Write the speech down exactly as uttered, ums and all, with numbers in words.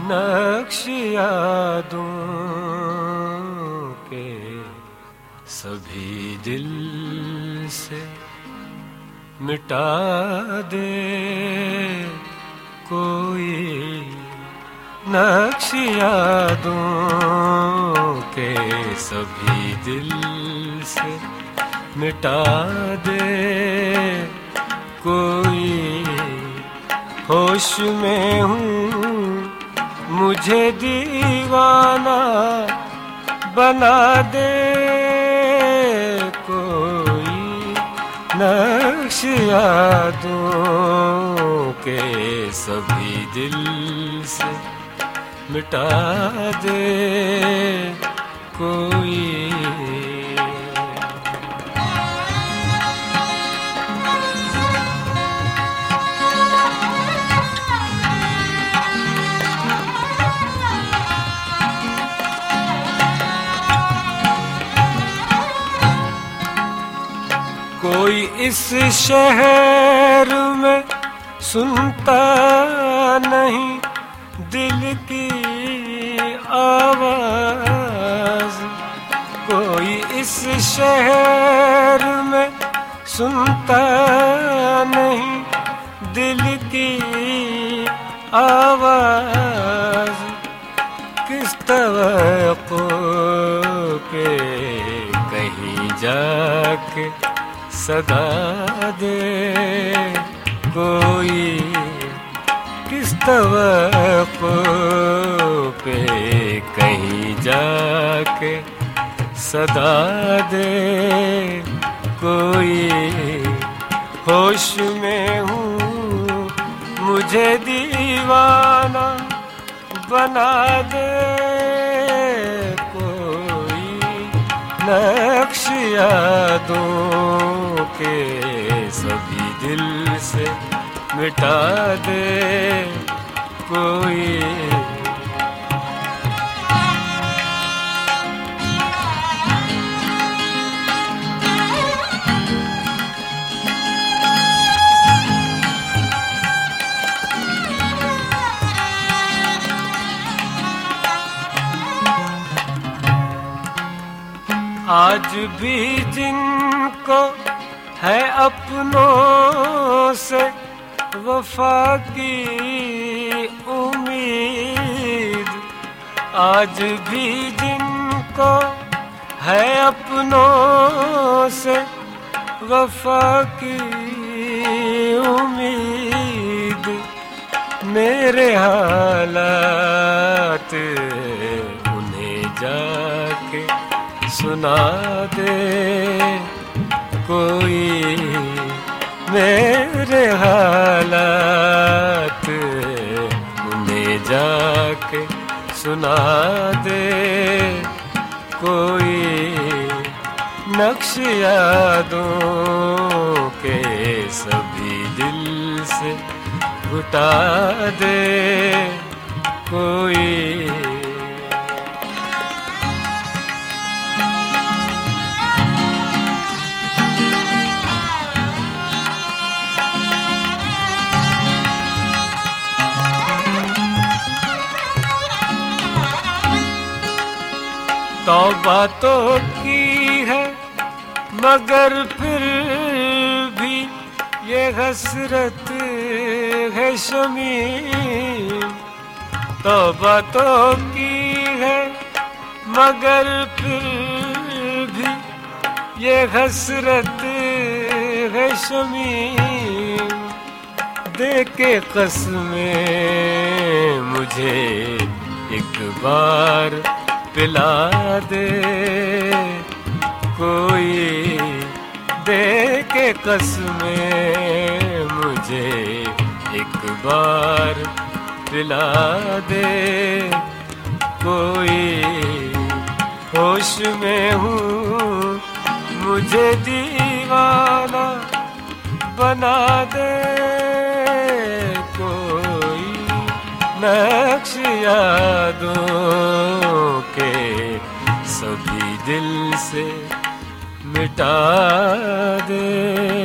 नक्श यादों के सभी दिल से मिटा दे कोई, नक्श यादों के सभी दिल से मिटा दे कोई। होश में हूँ मुझे दीवाना बना दे कोई, नक्श यादों के सभी दिल से मिटा दे कोई। कोई इस शहर में सुनता नहीं दिल की आवाज, कोई इस शहर में सुनता नहीं दिल की आवाज। किस तवक्को पे कहीं जाके सदा दे कोई, किस तवक्को पे कहीं जाके सदा दे कोई। होश में हूँ मुझे दीवाना बना दे कोई, नक्श यादों के सभी दिल से मिटा दे कोई। आज भी जिनको है अपनों से वफा की उम्मीद, आज भी जिनको है अपनों से वफा की उम्मीद, मेरे हालात उन्हें जाके सुना दे कोई, मेरे हालात उन्हें जाके सुना दे कोई। नक्श यादों के सभी दिल से घुटा दे कोई। तौबा तो की है मगर फिर भी ये हसरत है शमीम, तौबा तो की है मगर फिर भी ये हसरत है शमीम। दे के कसमें मुझे एक बार पिला दे कोई, दे के कसमें मुझे एक बार पिला दे कोई। होश में हूँ मुझे दीवाना बना दे कोई, नक्श यादों के सभी दिल से मिटा दे।